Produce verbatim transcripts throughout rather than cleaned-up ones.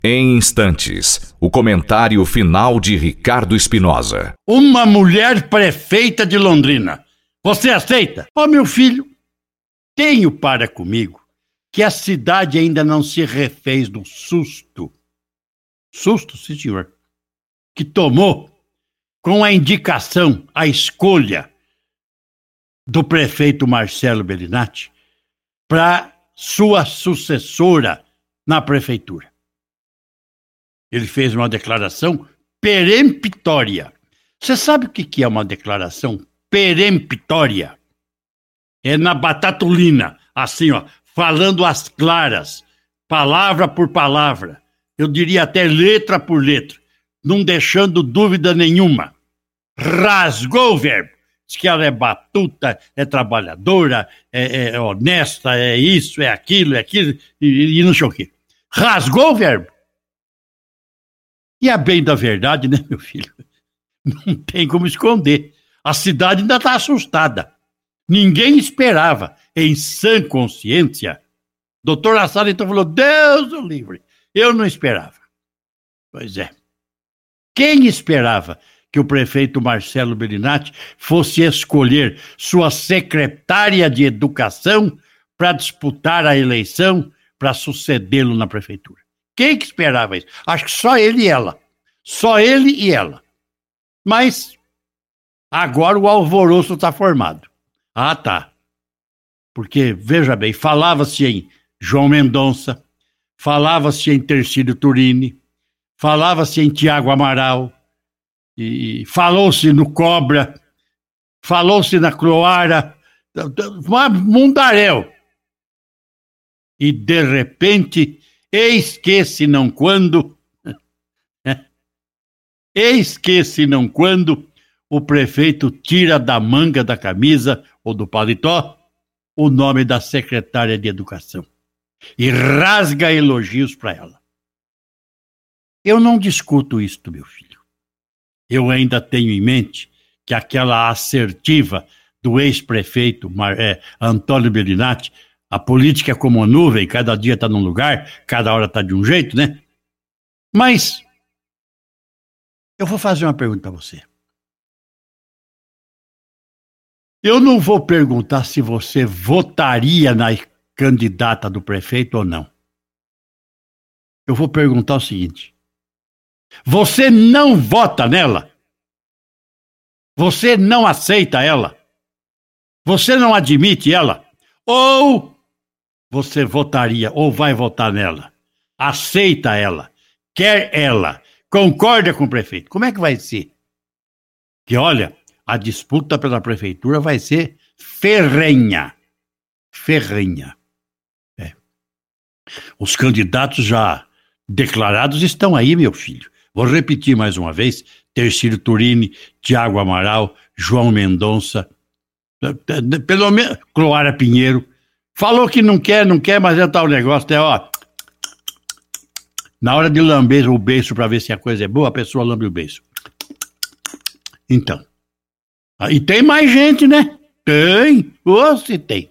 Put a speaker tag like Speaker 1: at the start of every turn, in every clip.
Speaker 1: Em instantes, o comentário final de Ricardo Espinosa.
Speaker 2: Uma mulher prefeita de Londrina. Você aceita? Ó, meu filho, tenho para comigo que a cidade ainda não se refez do susto. Susto, sim, senhor. Que tomou com a indicação, a escolha do prefeito Marcelo Bellinati para sua sucessora na prefeitura. Ele fez uma declaração peremptória. Você sabe o que é uma declaração peremptória? É na batatulina, assim, ó, falando às claras, palavra por palavra. Eu diria até letra por letra, não deixando dúvida nenhuma. Rasgou o verbo. Diz que ela é batuta, é trabalhadora, é, é honesta, é isso, é aquilo, é aquilo, e, e não sei o quê. Rasgou o verbo. E a bem da verdade, né, meu filho? Não tem como esconder. A cidade ainda está assustada. Ninguém esperava, em sã consciência. Doutor Assad então falou, Deus o livre. Eu não esperava. Pois é. Quem esperava que o prefeito Marcelo Bellinati fosse escolher sua secretária de educação para disputar a eleição para sucedê-lo na prefeitura? Quem que esperava isso? Acho que só ele e ela. Só ele e ela. Mas agora o alvoroço está formado. Ah, tá. Porque, veja bem, falava-se em João Mendonça, falava-se em Tercílio Turini, falava-se em Tiago Amaral, e falou-se no Cobra, falou-se na Cloara, mundaréu. E, de repente, eis que, se não quando, eis que, se não quando, o prefeito tira da manga da camisa ou do paletó o nome da secretária de Educação e rasga elogios para ela. Eu não discuto isto, meu filho. Eu ainda tenho em mente que aquela assertiva do ex-prefeito Mar- é, Antônio Bellinati, a política é como nuvem, cada dia está num lugar, cada hora está de um jeito, né? Mas eu vou fazer uma pergunta a você. Eu não vou perguntar se você votaria na candidata do prefeito ou não. Eu vou perguntar o seguinte. Você não vota nela? Você não aceita ela? Você não admite ela? Ou você votaria, ou vai votar nela? Aceita ela? Quer ela? Concorda com o prefeito? Como é que vai ser? Que olha, a disputa pela prefeitura vai ser ferrenha. Ferrenha. É. Os candidatos já declarados estão aí, meu filho. Vou repetir mais uma vez. Tercílio Turini, Tiago Amaral, João Mendonça, pelo menos Cloara Pinheiro. Falou que não quer, não quer, mas é tal negócio. É, ó, na hora de lamber o beiço para ver se a coisa é boa, a pessoa lambe o beiço. Então. E tem mais gente, né? Tem. Ou se tem.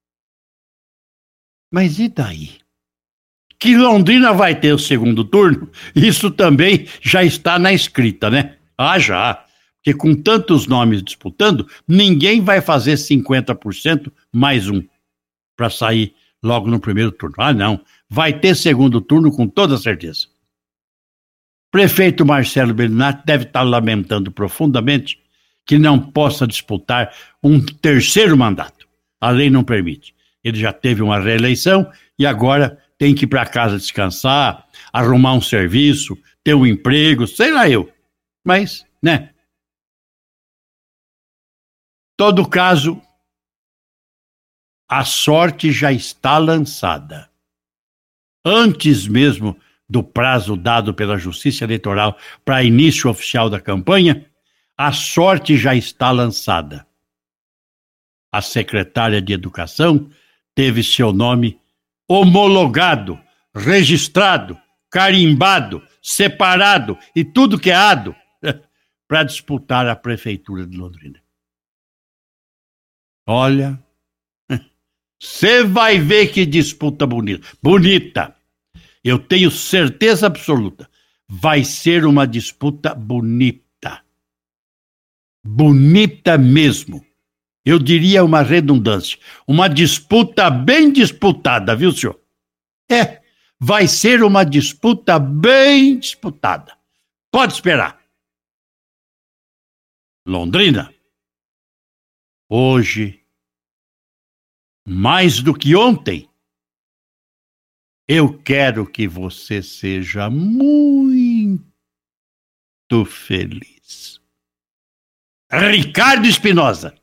Speaker 2: Mas e daí? Que Londrina vai ter o segundo turno? Isso também já está na escrita, né? Ah, já. Porque com tantos nomes disputando, ninguém vai fazer cinquenta por cento mais um para sair logo no primeiro turno. Ah, não. Vai ter segundo turno com toda certeza. Prefeito Marcelo Bellinati deve estar lamentando profundamente que não possa disputar um terceiro mandato. A lei não permite. Ele já teve uma reeleição e agora tem que ir para casa descansar, arrumar um serviço, ter um emprego, sei lá eu. Mas, né? Todo caso, a sorte já está lançada. Antes mesmo do prazo dado pela Justiça Eleitoral para início oficial da campanha, a sorte já está lançada. A secretária de Educação teve seu nome homologado, registrado, carimbado, separado e tudo que é ado para disputar a prefeitura de Londrina. Olha, você vai ver que disputa bonita. Bonita. Eu tenho certeza absoluta. Vai ser uma disputa bonita. Bonita mesmo. Eu diria uma redundância. Uma disputa bem disputada, viu, senhor? É, vai ser uma disputa bem disputada. Pode esperar. Londrina, hoje, mais do que ontem, eu quero que você seja muito feliz. Ricardo Espinosa.